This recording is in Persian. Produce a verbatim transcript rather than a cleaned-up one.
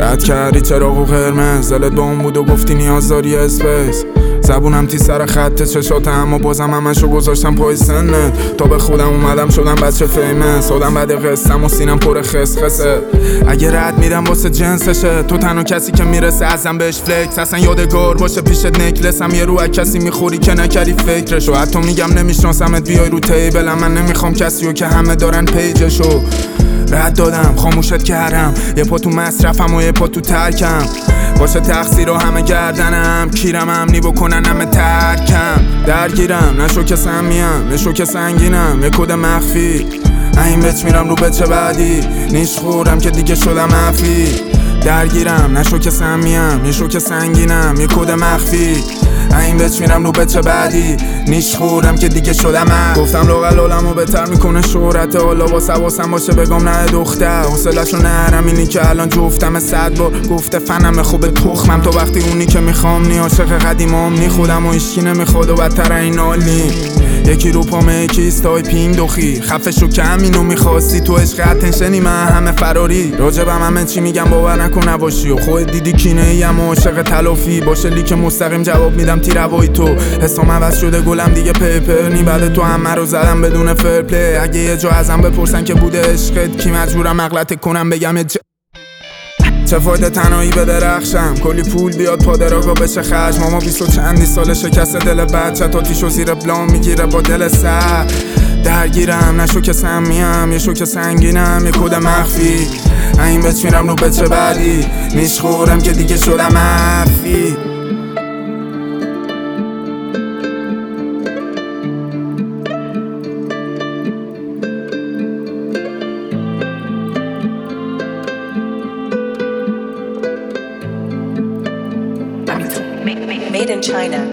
رد کردی چراغ قرمز، دلت با اون بود و گفتی نیاز داری اسپیس. زبونم تی سر خط چشاته اما بازم همشو گذاشتم پای سنت. تا به خودم اومدم شدم بچه فیمس، آدم بعد قصم و سینم پر خسخسه. اگه رد میرم واسه جنسشه، تو تنها کسی که میرسه ازم بهش فلکس. اصلا یادگار باشه پیشت نکلسم، یه رو از کسی میخوری که نکردی فکرشو. حتی میگم نمیشناسمت بیای رو تیبلم، من نمیخوام کسیو که همه دارن پیجشو. رد دادم خاموشت کردم، یه پا تو مصرفم و یه پا تو ترکم. باشه تقصیر رو همه گردنم، کیرم امنی بکنن همه ترکم. درگیرم نشو که سمیم، نشو که سنگینم، یه کد مخفی. این بچ میرم رو بچه بعدی، نیش خورم که دیگه شدم عفی. درگیرم نشو که سمیم، نشو که سنگینم، یه کد مخفی. این بچ میرم رو بچه بعدی، نیش خورم که دیگه شدم عفی. گفتم لغل علمو بهتر میکنه شهرت، حالا واسه واسم باشه بگم نه دختر. حوصله‌شو نرم اینی که الان جفتم صد بار گفته فنم خوبه تخمم. تو وقتی اونی که میخوام نی، عاشق قدیمام نی، خودم و ایشکی نمیخواد و بدتر این حالی. یکی رو پامه یکی استای پینگ دوخی، خفه شو که همینو میخواستی. تو عشق اتنشنی من همه فراری، راجبم همه چی میگم باور نکن نباشی. و خود دیدی کینه ایم و عاشق تلافی، باشه لیک مستقیم جواب میدم تیروای تو. حسام عوض شده گلم دیگه پیپر نی، بعد تو همه رو زدم بدون فرپلی. اگه یه جا ازم بپرسن که بوده عشقت کی، مجبورم اغلط کنم بگم چه چه فایده تنهایی به درخشم. کلی پول بیاد پادراگا بشه خرج، ماما بیست و چندی سال شکست دل بچه، تا تیشو زیر بلام میگیره با دل سر. درگیرم نشو که سمیم، یه شو که سنگینم، یه کد مخفی. این بچ میرم رو بچه بعدی، نیش خورم که دیگه شدم عفی. Made in China.